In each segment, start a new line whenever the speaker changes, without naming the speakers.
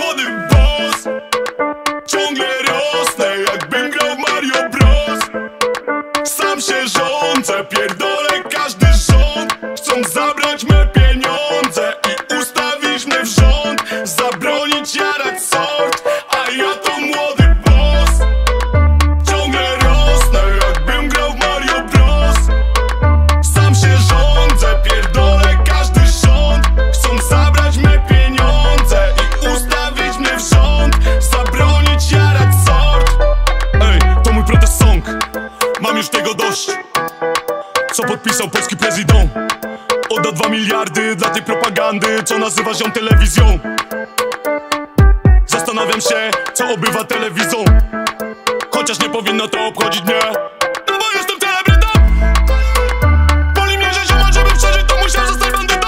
Młody boss, ciągle rosnę, jakbym grał w Mario Bros. Sam się rządzę, pierdolę każdy rząd. Chcą zabrać me pieniądze i ustawić mnie w rząd. Zabronić jarać sort, a ja to młody boss. Ciągle rosnę, jakbym grał w Mario Bros. Sam się rządzę, pierdolę każdy rząd. Chcą zabrać me pieniądze i ustawić mnie w rząd. Zabronić jarać sort. Ej, to mój protest song. Mam już tego dość. Co podpisał polski prezydent? Odda 2 miliardy dla tej propagandy, co nazywa ją telewizją. Zastanawiam się, co obywatele widzą, chociaż nie powinno to obchodzić mnie, no bo jestem celebrytą. Boli mnie, że ziomal, żeby przeżyć, to musiał zostać bandytą.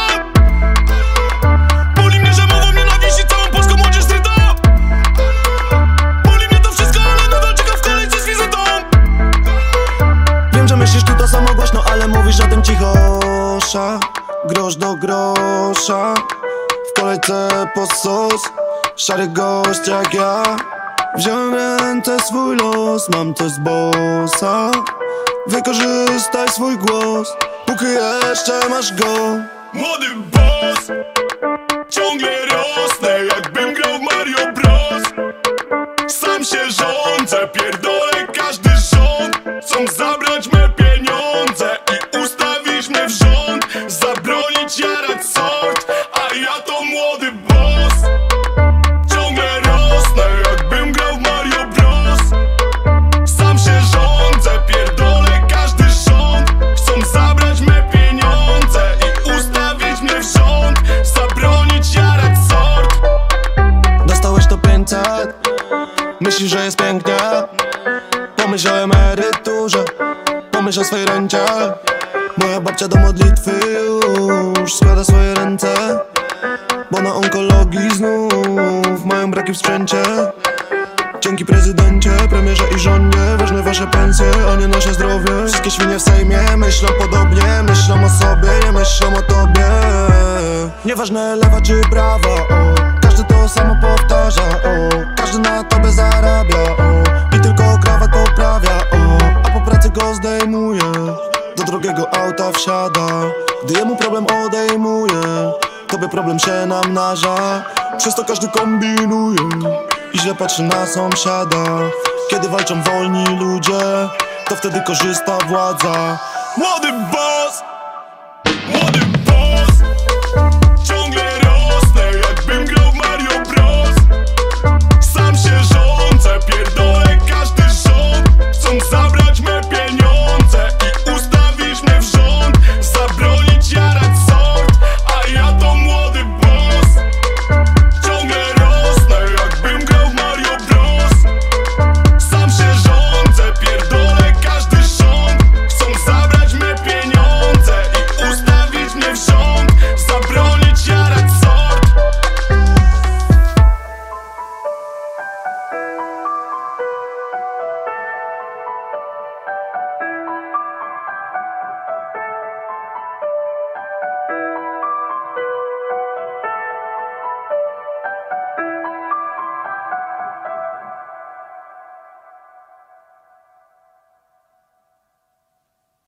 Boli mnie, że mową nienawiści całą polską młodzież zryta. Boli mnie to wszystko, ale nadal czekam w kolejce z wizytą.
Wiem, że myślisz tu to samo głośno, ale mówisz o tym cichosza. Grosz do grosza, w kolejce po sos. Szary gość jak ja, wziąłem w ręce swój los. Mam to z bossa, wykorzystaj swój głos, póki jeszcze masz go.
Młody boss, ciągle rosnę, jakbym grał w Mario Bros. Sam się rządzę, pierdolę każdy rząd. Chcą zabrać me pieniądze i ustawić mnie w rząd. Zabronić jarać sort, a ja to młody boss. Ciągle rosnę, jakbym grał w Mario Bros. Sam się rządzę, pierdolę każdy rząd. Chcą zabrać me pieniądze i ustawić mnie w rząd. Zabronić jarać sort.
Dostałeś to 500, myślisz, że jest pięknie. Pomyśl o emeryturze, pomyśl o swojej rencie. Moja babcia do modlitwy już składa swoje ręce, bo na onkologii znów mają braki w sprzęcie. Dzięki prezydencie, premierze i żonie ważne wasze pensje, a nie nasze zdrowie. Wszystkie świnie w Sejmie myślą podobnie, myślą o sobie, nie myślą o tobie. Nieważne lewa czy prawa, o, każdy to samo powtarza, o, każdy na tobie zarabia, o, i tylko krawat poprawia, o, a po pracy go zdejmuje, do drogiego auta wsiada. Gdy jemu problem odejmuje, tobie problem się namnaża. Przez to każdy kombinuje i źle patrzy na sąsiada. Kiedy walczą wolni ludzie, to wtedy korzysta władza.
Młody boss,